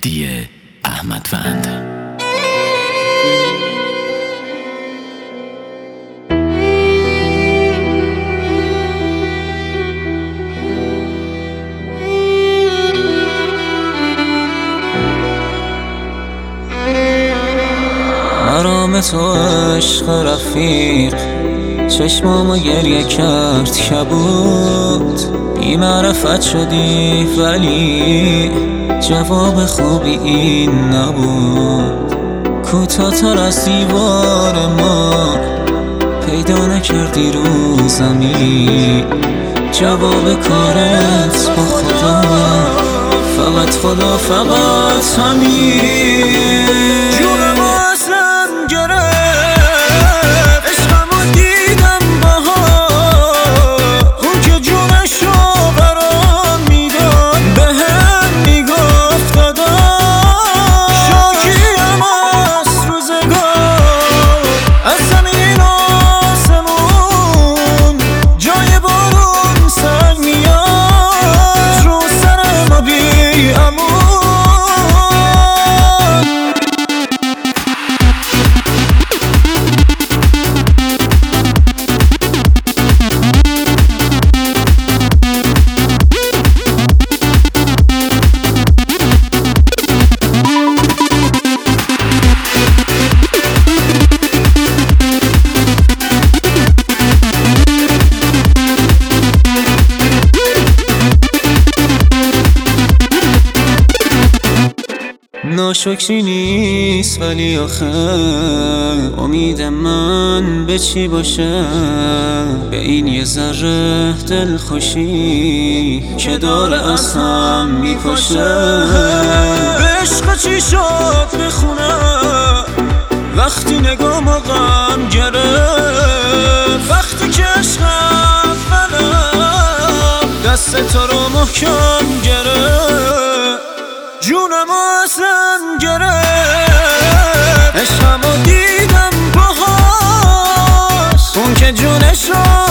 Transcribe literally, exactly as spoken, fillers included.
موسیقی احمدوند. مرام تو عشق رفیق، چشمامو گریه کرد کبود. بی معرفت شدی ولی جواب خوبی این نبود. کوتاه‌تر از دیوار ما پیدا نکردی رو زمین. جواب کارت با خدا، فقط خدا، فقط همین. جونم ازم گرفت، عشقمو دیدم بهار. اون که جونشو برام میداد بهم میگفت دادا. شاکیم از روزگار، از زمین آسمون جای بارون سنگ میاد رو سر ما بی امان. ناشکری نیست ولی آخه امید من به چی باشه؟ به این یه ذره دلخوشی که داره از هم میپاشه. عشق چی شد بخونم وقتی نگام غم گرفت؟ وقتی که عشق اولم دست تو رو محکم گرفت. جونم ازم گرفت، عشقمو دیدم باهاش. اون که جونشو